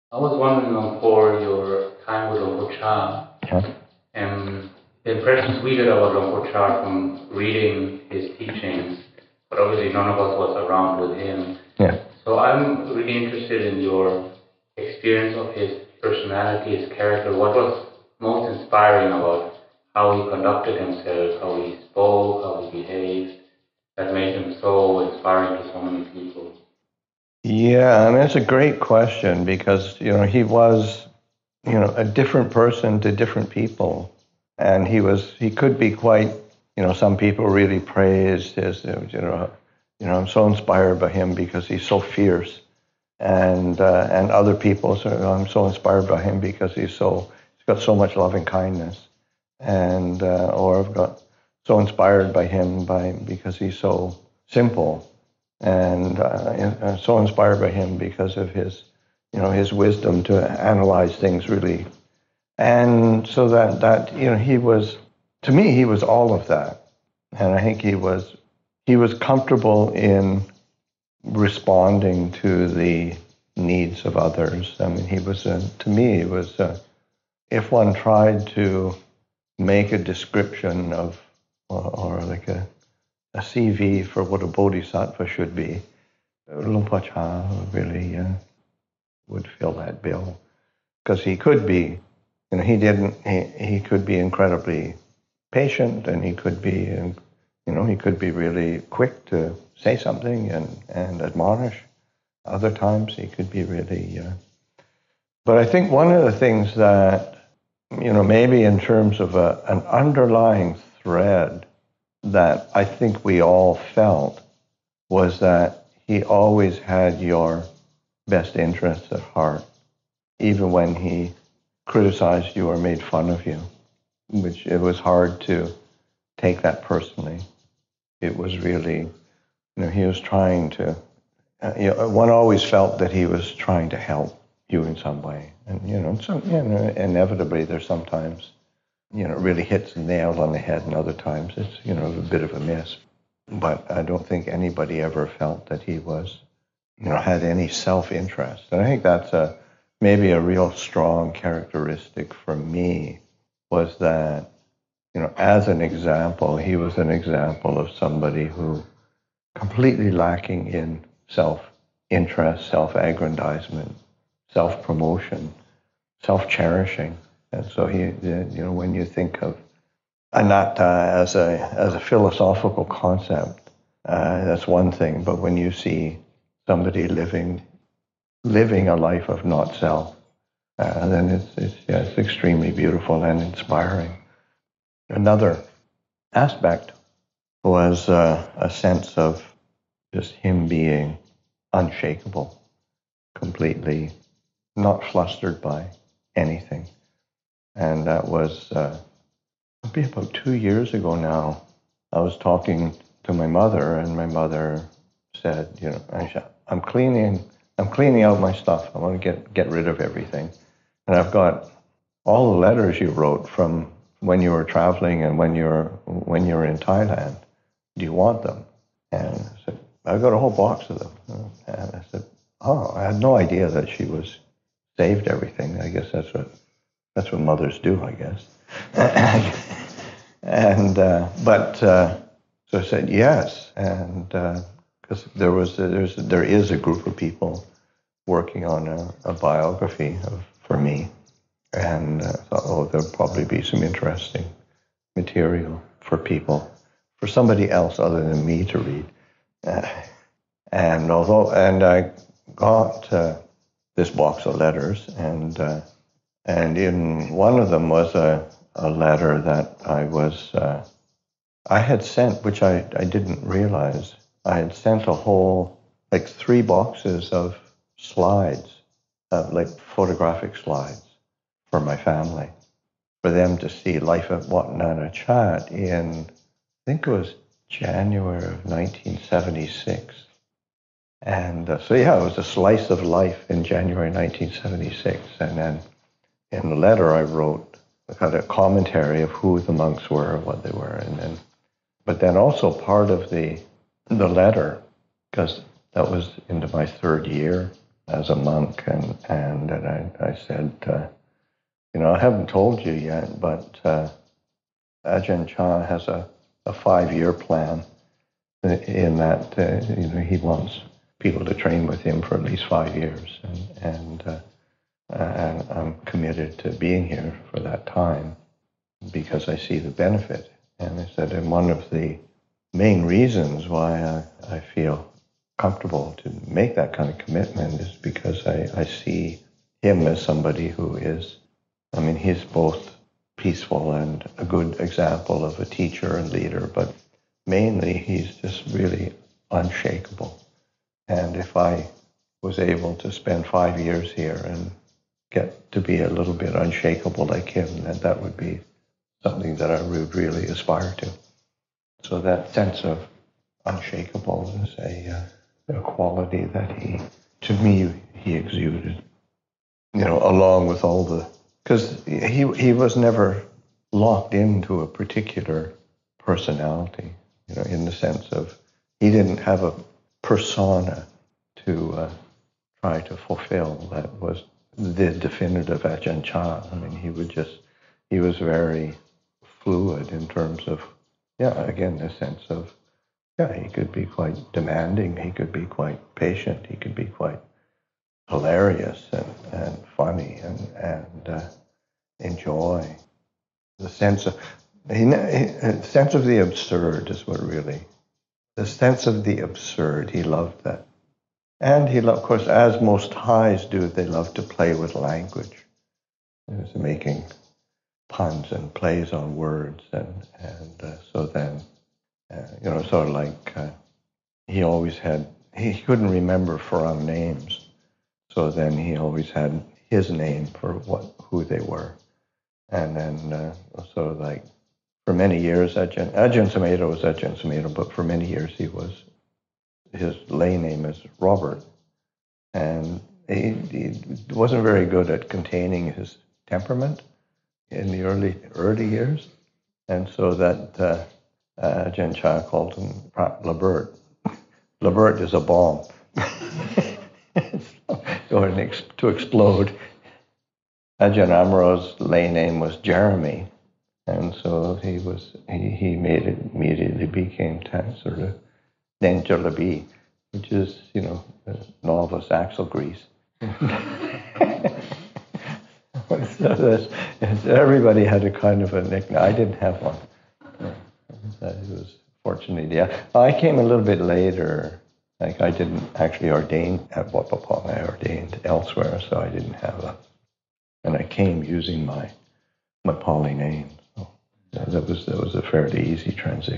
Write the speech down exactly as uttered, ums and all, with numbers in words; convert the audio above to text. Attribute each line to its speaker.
Speaker 1: I was wondering um, for your time with Luang Cha,
Speaker 2: Yeah.
Speaker 1: and the impressions we get about Luang Cha from reading his teachings, but obviously none of us was around with him.
Speaker 2: Yeah.
Speaker 1: So I'm really interested in your experience of his personality, his character. What was most inspiring about how he conducted himself, how he spoke, how he behaved, that made him so inspiring to so many people?
Speaker 2: Yeah, I mean, it's a great question because, you know, he was, you know, a different person to different people. And he was, he could be quite, you know, some people really praised his, you know, you know, I'm so inspired by him because he's so fierce. And, uh, and other people, so I'm so inspired by him because he's so, he's got so much loving kindness. And, uh, or I've got so inspired by him by, because he's so simple and uh, so inspired by him because of his, you know, his wisdom to analyze things really. And so that that you know, he was, to me, he was all of that, and I think he was he was comfortable in responding to the needs of others. I mean, he was a, to me, it was a, if one tried to make a description of or, or like a a C V for what a bodhisattva should be, Luang Por Chah really uh, would fill that bill because he could be, you know, he didn't, he, he could be incredibly patient and he could be, you know, he could be really quick to say something and, and admonish. Other times he could be really, uh, but I think one of the things that, you know, maybe in terms of a, an underlying thread that I think we all felt was that he always had your best interests at heart, even when he criticized you or made fun of you, which it was hard to take that personally. It was really, you know, he was trying to, uh, you know, one always felt that he was trying to help you in some way. And, you know, some, you know, inevitably there's sometimes, you know, it really hits the nail on the head and other times it's, you know, a bit of a miss. But I don't think anybody ever felt that he was, you know, had any self-interest. And I think that's a maybe a real strong characteristic for me was that, you know, as an example, he was an example of somebody who completely lacking in self-interest, self-aggrandizement, self-promotion, self-cherishing. And so he, you know, when you think of anatta as a as a philosophical concept, uh, that's one thing. But when you see somebody living living a life of not self, uh, then it's it's yeah, it's extremely beautiful and inspiring. Another aspect was uh, a sense of just him being unshakable, completely not flustered by anything, and that was uh, maybe about two years ago now. I was talking to my mother, and my mother said, "You know, Aisha, I'm cleaning, I'm cleaning out my stuff. I want to get get rid of everything, and I've got all the letters you wrote from when you were traveling and when you were when you were in Thailand. Do you want them?" And I said, "I've got a whole box of them." And I said, "Oh, I had no idea that she was saved everything. I guess that's what that's what mothers do, I guess." And uh, but uh, so I said yes, and because uh, there was a, there's there is a group of people working on a, a biography of for me, and I thought, oh, there'll probably be some interesting material for people, for somebody else other than me to read. Uh, and although and I got uh, this box of letters, and uh, and in one of them was a a letter that I was uh, I had sent, which I, I didn't realize. I had sent a whole, like three boxes of slides, uh, like photographic slides for my family, for them to see life at Wat Nana Chat in, I think it was January of nineteen seventy-six. And uh, so, yeah, it was a slice of life in January nineteen seventy-six. And then in the letter I wrote, I had a commentary of who the monks were, what they were, and then but then also part of the the letter, because that was into my third year as a monk, and and, and I said, uh, you know, I haven't told you yet, but uh, Ajahn Chah has a, a five-year plan in that, uh, you know, he wants people to train with him for at least five years. And, and, uh, and I'm committed to being here for that time because I see the benefit. And I said, and one of the main reasons why I, I feel comfortable to make that kind of commitment is because I, I see him as somebody who is, I mean, he's both peaceful and a good example of a teacher and leader, but mainly he's just really unshakable. And if I was able to spend five years here and get to be a little bit unshakable like him, then that would be something that I would really aspire to. So that sense of unshakable is a, uh, a quality that he, to me, he exuded. You know, along with all the, because he he was never locked into a particular personality. You know, in the sense of he didn't have a persona to uh, try to fulfill that was the definitive Ajahn Chah. I mean, he would just, he was very fluid in terms of, yeah, again, the sense of, yeah, he could be quite demanding, he could be quite patient, he could be quite hilarious and, and funny and, and uh, enjoy. The sense of, he, he, sense of the absurd is what really, the sense of the absurd, he loved that. And he loved, of course, as most Thais do, they love to play with language. He was making puns and plays on words. And, and uh, so then, uh, you know, sort of like uh, he always had, he couldn't remember foreign names. So then he always had his name for what who they were. And then, uh, so like, for many years, Ajahn, Ajahn Sumedho was Ajahn Sumedho, but for many years he was, his lay name is Robert. And he, he wasn't very good at containing his temperament in the early early years. And so that uh, uh, Ajahn Chah called him Labert. Labert is a bomb. Or an ex- to explode. Ajahn Amro's lay name was Jeremy. And so he was, he, he made it, immediately became sort of Nenjalabi, which is, you know, novice axle grease. So everybody had a kind of a nickname. I didn't have one. It was fortunately, yeah. I came a little bit later. Like I didn't actually ordain at Wat Pah Pong. I ordained elsewhere, so I didn't have a. And I came using my my Pali name. So that was that was a fairly easy transition.